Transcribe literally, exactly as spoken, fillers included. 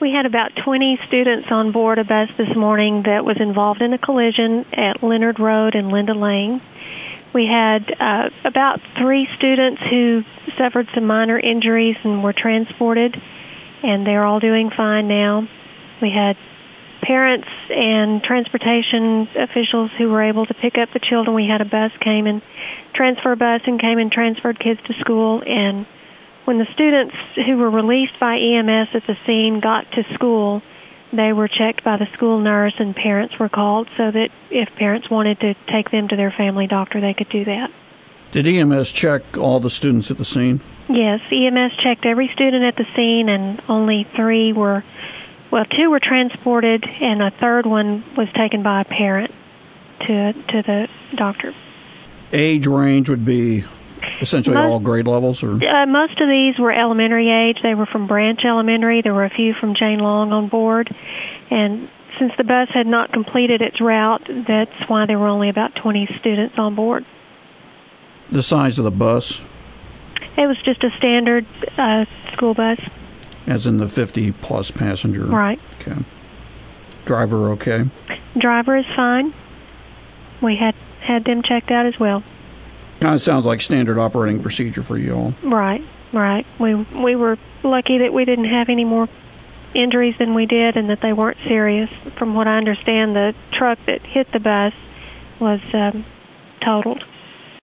We had about twenty students on board a bus this morning that was involved in a collision at Leonard Road and Linda Lane. We had uh, about three students who suffered some minor injuries and were transported, and they're all doing fine now. We had parents and transportation officials who were able to pick up the children. We had a bus came and transfer bus and came and transferred kids to school, and when the students who were released by E M S at the scene got to school, they were checked by the school nurse and parents were called so that if parents wanted to take them to their family doctor, they could do that. Did E M S check all the students at the scene? Yes, E M S checked every student at the scene, and only three were, well, two were transported, and a third one was taken by a parent to to the doctor. Age range would be essentially most, all grade levels? Or uh, most of these were elementary age. They were from Branch Elementary. There were a few from Jane Long on board. And since the bus had not completed its route, that's why there were only about twenty students on board. The size of the bus? It was just a standard uh, school bus. As in the fifty-plus passenger? Right. Okay. Driver okay? Driver is fine. We had, had them checked out as well. Kind of sounds like standard operating procedure for you all. Right, right. We we were lucky that we didn't have any more injuries than we did and that they weren't serious. From what I understand, the truck that hit the bus was um, totaled.